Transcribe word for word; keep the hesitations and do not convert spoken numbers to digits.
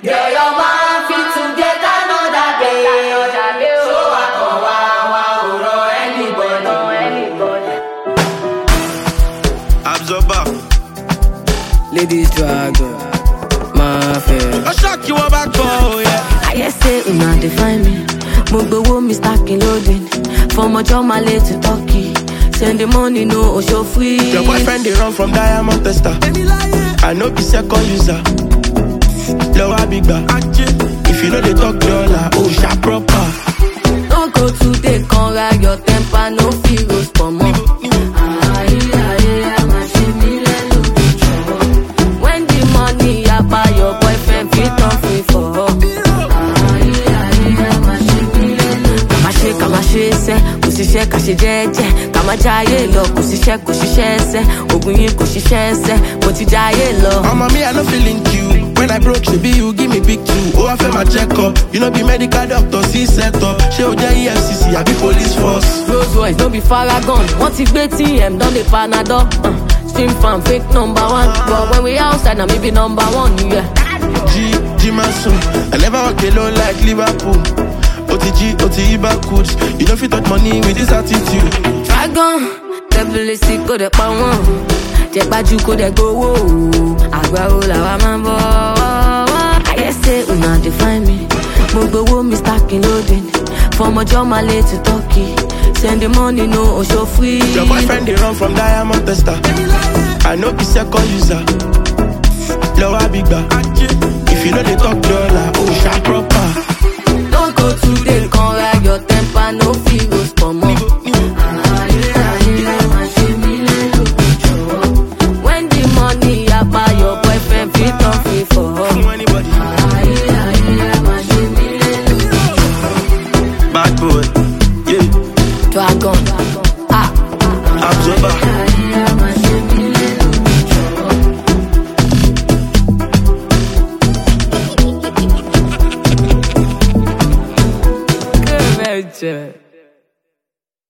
Girl, your man fit to get another day. So I come wow wow or anybody. Absorber. Ladies dragon, my fair. I shock you about oh yeah. I just say una define me. Mugbowo me stacking loading. From a job my late to Turkey. Send the money no show free. Your boyfriend they run from diamond tester. I know be second user. Lower big bag. If you know they talk dollar, oh sharp proper. Don't go to the con rag your temper, no feel roast for more. When the money I buy your boyfriend fit on free for her. Kama ṣe ṣe kò ṣiṣẹ́ ká ṣe jẹ́jẹ́ ká má jáyé lọ kò ṣiṣẹ́ kò ṣiṣẹ́ ẹsẹ̀ ogun yìí kò ṣiṣẹ́ ẹsẹ̀ mo ti jáyé lọ. Mama me I no feeling you. When I broke she be you give me big two. Oh I feel my check up. You know be medical doctor see set up. She o jẹ́ E F C C I be police force. Rolls Royce no be Faragon wọ́n ti gbé T M don dey panadol. Uh, stream farm fake number one but when we outside na me be number one. Yeah. G G Mason I never walk alone like Liverpool. O T G, O T I backwards. You don't fit touch money with this attitude. Dragon, devil sí kò dẹ̀ pa wọ́n. Jẹ̀gbájú kò dẹ̀ gbowó. Àgbàwo làwa máa ń bọ̀. I just say una define me. Mo gbowó mi stacking loading. From ọjọ́ máa late to Turkey. Send the money no show free. Your boyfriend they run from diamond tester. I know be second user. Lower big bag. If you know they talk dollar, oh sharp proper. Don't go to the con rag your temper, no feel roast for more. When the money I buy your boyfriend fit on free for her. Bad boy, yeah. Dragon, ah. Absorber. Good.